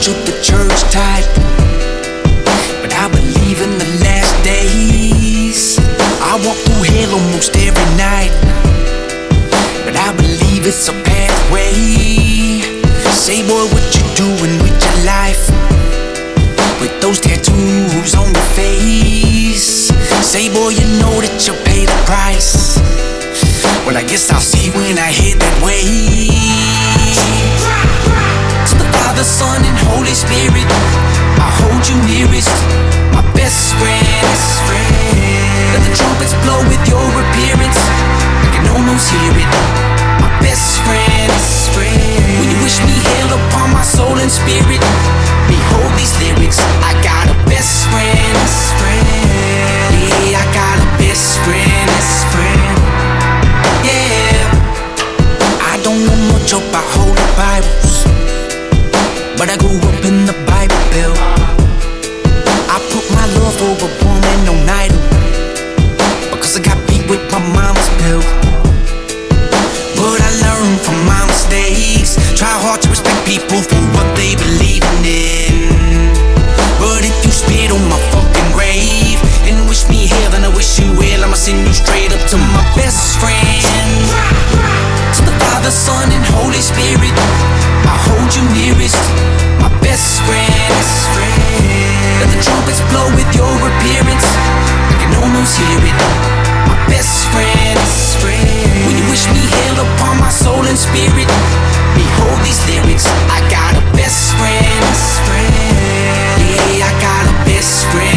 of the church type, but I believe in the last days. I walk through hell almost every night, but I believe it's a pathway. Say boy, what you doing with your life, with those tattoos on your face? Say boy, you know that you'll pay the price. Well, I guess I'll see when I head that way. To the Father, Son, and Holy Spirit, I hold you nearest, my best friend. Let the trumpets blow with your appearance, I can almost hear it, my best friend. Will you wish me hell upon my soul and spirit? Behold these lyrics, I got a best friend. Yeah, I got a best friend. Yeah, I don't know much about holy Bibles, but I grew up in the Bible Belt. I put my love over woman on idol, because I got beat with my mama's belt. But I learned from my mistakes, try hard to respect people for what they believe in. But if you spit on my fucking grave and wish me hell, then I wish you well, I'ma send you straight up to my best friend. To the Father, Son, and Holy Spirit, I hold you nearest, my best friend. Let the trumpets blow with your appearance, I can almost hear it, my best friend. Will you wish me hell upon my soul and spirit? Behold these lyrics, I got a best friend. Yeah, I got a best friend.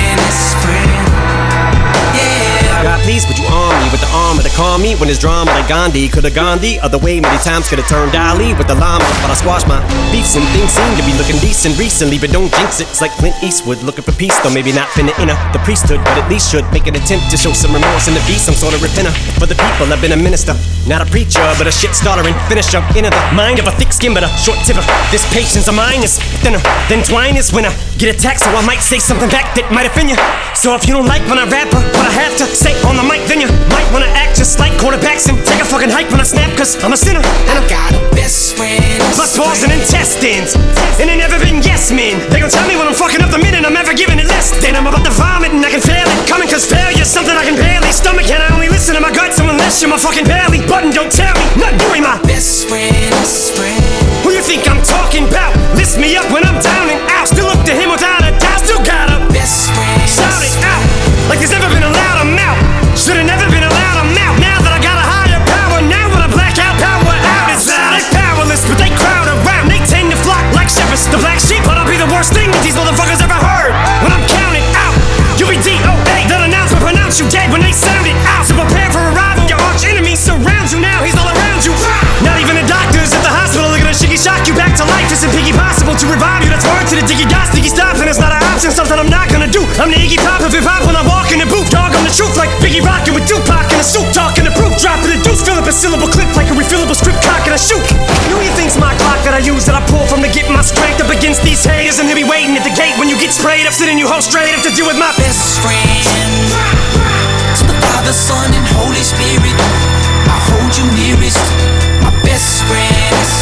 Yeah. God, please, would you arm me with the armor to calm me when there's drama like Gandhi? Could've gone the other way many times, could've turned Ali with the llama, but I squashed my beefs and things seem to be looking decent recently, but don't jinx it. It's like Clint Eastwood looking for peace, though maybe not finna enter the priesthood, but at least should make an attempt to show some remorse and to be some sort of repenter. For the people, I've been a minister, not a preacher, but a shit starter and finisher. Into the mind of a thick skin, but a short tipper. This patience of mine is thinner than twine is when I get attacked, so I might say something back that might offend you. So if you don't like when I rap what I have to say on the mic, then you might wanna act just like quarterbacks and take a fucking hike when I snap, cause I'm a sinner and I got a best friend. Plus balls and intestines, and they never been yes men. They gon' tell me when I'm fucking up the minute I'm ever giving it less. Then I'm about to vomit and I can feel it coming, cause failure's something I can barely stomach, and I only listen to my guts unless you're my fucking belly button. Don't tell me nothing, you ain't my best friend. Who you think I'm talking about? Lift me up when I'm down and out. Still look to him without a doubt. Still got a best friend. Shout it out like there's never been a louder mouth. Should've never been a louder mouth. Now that I got a higher power, now when I black out, power out. It's loud. They're powerless, but they crowd around. They tend to flock like shepherds. The black sheep ought to be the worst thing that these motherfuckers ever heard. When I'm counting out, you'll be DOA. That announcement pronounce you dead when they sound it out. So prepare for arrival. Your arch enemy surrounds you now. He's all around you. Not even the doctors at the hospital are gonna shiggy shock you back to life. It's impiggy possible to revive you. That's word to the diggy dots, diggy stop, and it's not an option. Something I'm not gonna do. I'm the Iggy Pop of hip hop when I walk in the booth. Dog, I'm the truth like Biggie rockin' with Tupac in a suit, talking the proof, dropping the deuce, fill up a syllable clip like a refillable script, cock and a shoot. Who you think's my clock that I use, that I pull from to get my strength up against these haters, and he'll be waiting at the gate when you get sprayed up, sitting you home straight up to deal with my best friend. To the Father, Son, and Holy Spirit, I hold you nearest, my best friend.